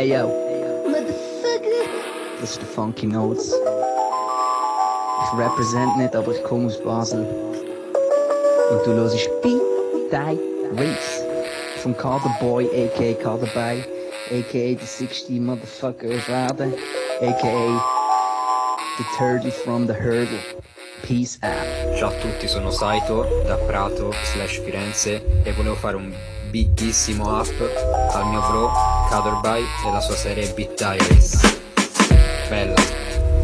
Ey yo, Motherfucker. Das ist der Funky Notes. Ich represent nicht, aber ich komme aus Basel. Und du hörst Beat Die Race. Vom Kaderboy, a.k.a. Kaderboy, a.k.a. the 60 Motherfucker of Erden, a.k.a. the 30 from the Hurdle. Peace out. Ciao a tutti, sono Saito da Prato/Firenze e volevo fare un biggissimo up al mio bro Kaderboy e la sua serie Beat Diaries. Bella.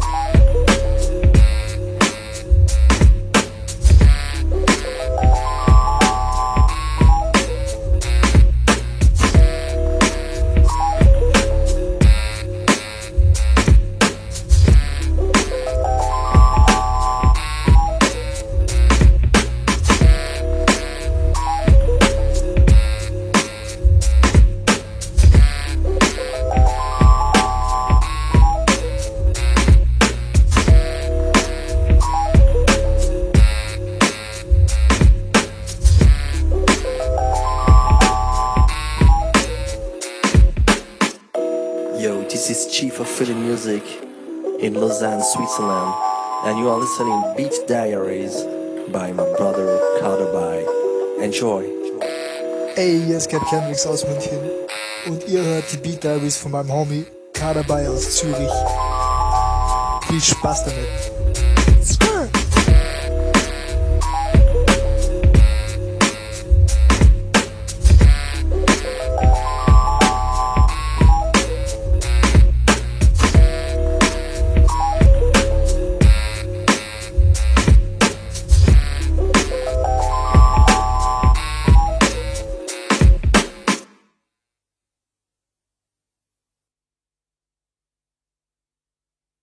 Yo, this is Chief of Philly Music in Lausanne, Switzerland, and you are listening Beat Diaries by my brother Kaderboy. Enjoy! Ey, hier ist Cap Kendricks aus München und ihr hört die Beat Diaries von meinem Homie Kaderboy aus Zürich. Viel Spaß damit!